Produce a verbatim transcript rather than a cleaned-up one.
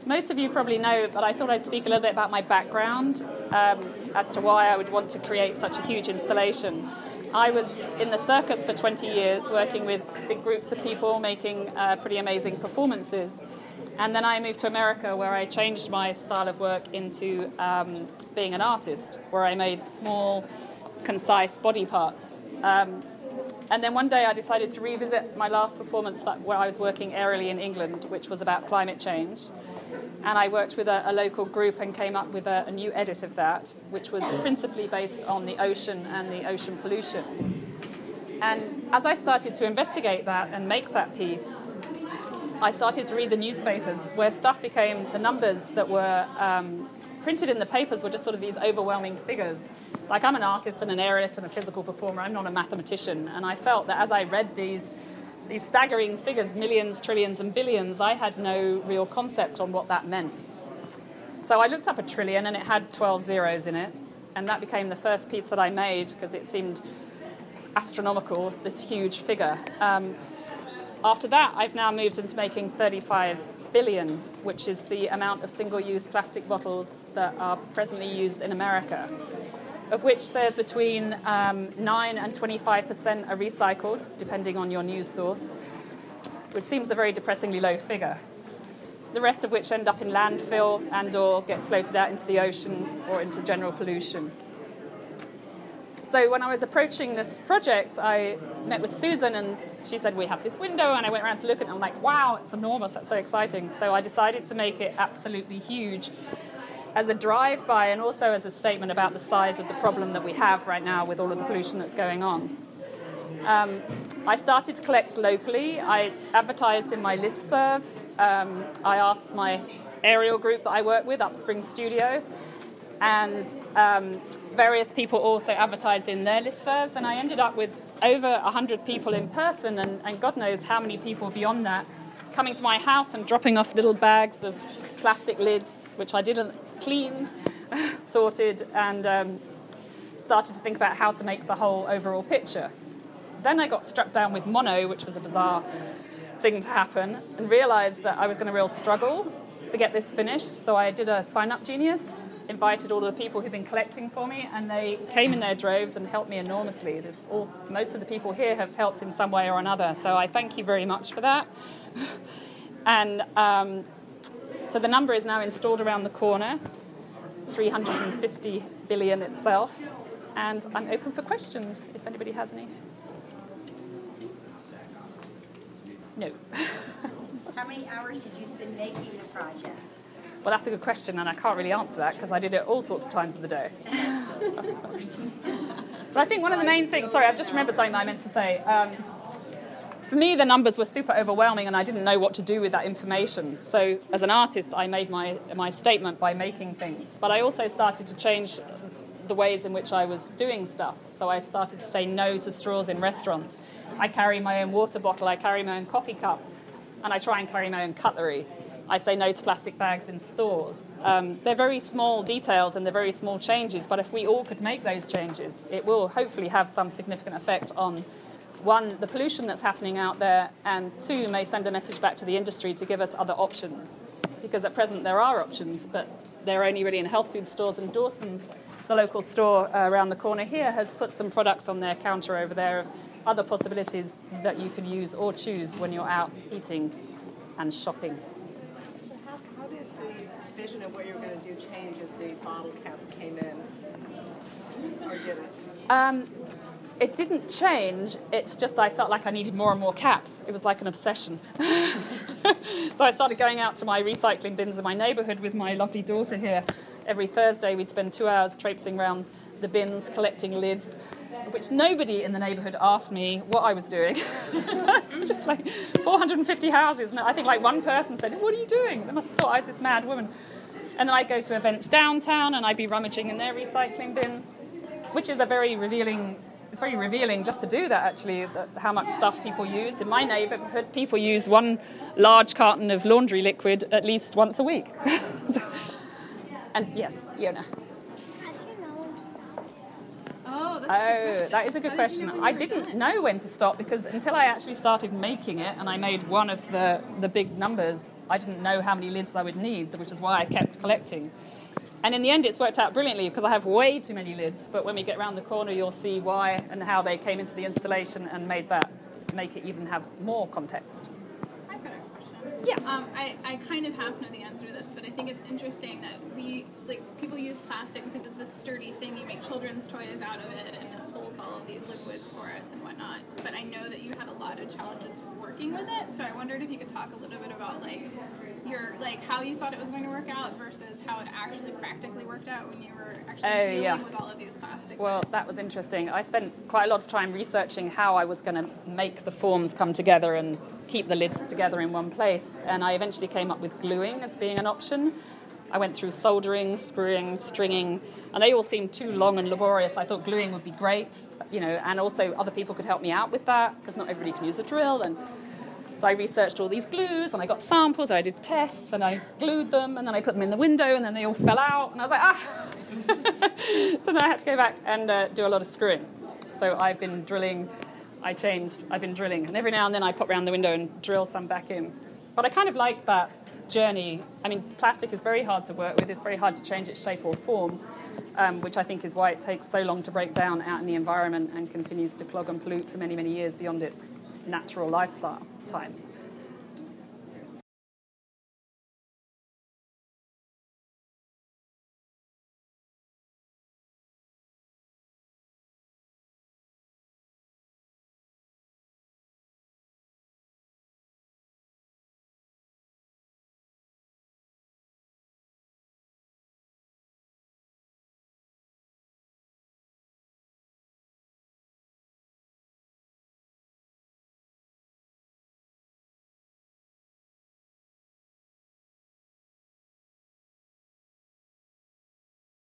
most of you probably know, but I thought I'd speak a little bit about my background um, as to why I would want to create such a huge installation. I was in the circus for twenty years, working with big groups of people, making uh, pretty amazing performances. And then I moved to America, where I changed my style of work into um, being an artist, where I made small, concise body parts. Um, and then one day I decided to revisit my last performance that, where I was working aerially in England, which was about climate change. And I worked with a, a local group and came up with a, a new edit of that, which was principally based on the ocean and the ocean pollution. And as I started to investigate that and make that piece, I started to read the newspapers where stuff became, the numbers that were um, printed in the papers were just sort of these overwhelming figures. Like, I'm an artist and an aerialist and a physical performer, I'm not a mathematician. And I felt that as I read these these staggering figures, millions, trillions and billions, I had no real concept on what that meant. So I looked up a trillion and it had twelve zeros in it. And that became the first piece that I made because it seemed astronomical, this huge figure. Um, After that, I've now moved into making thirty-five billion, which is the amount of single-use plastic bottles that are presently used in America, of which there's between um, nine and twenty-five percent are recycled, depending on your news source, which seems a very depressingly low figure. The rest of which end up in landfill and or get floated out into the ocean or into general pollution. So when I was approaching this project, I met with Susan and she said, we have this window, and I went around to look at it and I'm like, wow, it's enormous, that's so exciting. So I decided to make it absolutely huge as a drive-by and also as a statement about the size of the problem that we have right now with all of the pollution that's going on. Um, I started to collect locally. I advertised in my listserv. Um, I asked my aerial group that I work with, Upspring Studio, and um, various people also advertised in their listservs, and I ended up with over one hundred people in person, and, and God knows how many people beyond that coming to my house and dropping off little bags of plastic lids, which I didn't cleaned, sorted, and um, started to think about how to make the whole overall picture. Then I got struck down with mono, which was a bizarre thing to happen, and realised that I was going to real struggle to get this finished, so I did a sign-up genius, invited all of the people who've been collecting for me, and they came in their droves and helped me enormously. There's all, most of the people here have helped in some way or another, so I thank you very much for that. and um, so the number is now installed around the corner, three hundred fifty billion itself, and I'm open for questions if anybody has any. No. How many hours did you spend making the project? Well, that's a good question, and I can't really answer that because I did it all sorts of times of the day. But I think one of the main things, sorry, I've just remembered something that I meant to say. Um, for me, the numbers were super overwhelming, and I didn't know what to do with that information. So as an artist, I made my, my statement by making things. But I also started to change the ways in which I was doing stuff. So I started to say no to straws in restaurants. I carry my own water bottle, I carry my own coffee cup, and I try and carry my own cutlery. I say no to plastic bags in stores. Um, they're very small details and they're very small changes, but if we all could make those changes, it will hopefully have some significant effect on, one, the pollution that's happening out there, and two, may send a message back to the industry to give us other options. Because at present there are options, but they're only really in health food stores, and Dawson's, the local store uh, around the corner here, has put some products on their counter over there of other possibilities that you can use or choose when you're out eating and shopping. Vision of what you were going to do change as the bottle caps came in, or did it? Um, it didn't change. It's just I felt like I needed more and more caps. It was like an obsession. So I started going out to my recycling bins in my neighbourhood with my lovely daughter here. Every Thursday we'd spend two hours traipsing around the bins, collecting lids, which nobody in the neighbourhood asked me what I was doing. Just like four hundred fifty houses, and I think like one person said, "What are you doing?" They must have thought I was this mad woman. And then I'd go to events downtown and I'd be rummaging in their recycling bins, which is a very revealing, it's very revealing just to do that actually, that how much stuff people use. In my neighbourhood, people use one large carton of laundry liquid at least once a week. And yes, Yona. Oh, that's Oh, that is a good question. I didn't know when to stop because until I actually started making it and I made one of the, the big numbers, I didn't know how many lids I would need, which is why I kept collecting. And in the end, it's worked out brilliantly because I have way too many lids. But when we get around the corner, you'll see why and how they came into the installation and made that make it even have more context. I've got a question. Yeah. Um, I, I kind of half know the answer to this, but I think it's interesting that we, like, people use plastic because it's a sturdy thing. You make children's toys out of it, and it holds all of these liquids for us and whatnot. But I know that you had a lot of challenges working with it, so I wondered if you could talk a little bit about, like, your, like, how you thought it was going to work out versus how it actually practically worked out when you were actually Oh, dealing yeah. with all of these plastic Well, bits. that was interesting. I spent quite a lot of time researching how I was going to make the forms come together and keep the lids together in one place. And I eventually came up with gluing as being an option. I went through soldering, screwing, stringing, and they all seemed too long and laborious. I thought gluing would be great, you know, and also other people could help me out with that because not everybody can use a drill. And so I researched all these glues, and I got samples, and I did tests, and I glued them, and then I put them in the window, and then they all fell out, and I was like, ah! So then I had to go back and uh, do a lot of screwing. So I've been drilling, I changed, I've been drilling, and every now and then I pop around the window and drill some back in. But I kind of like that journey. I mean, plastic is very hard to work with, it's very hard to change its shape or form, um, which I think is why it takes so long to break down out in the environment and continues to clog and pollute for many, many years beyond its natural lifestyle time.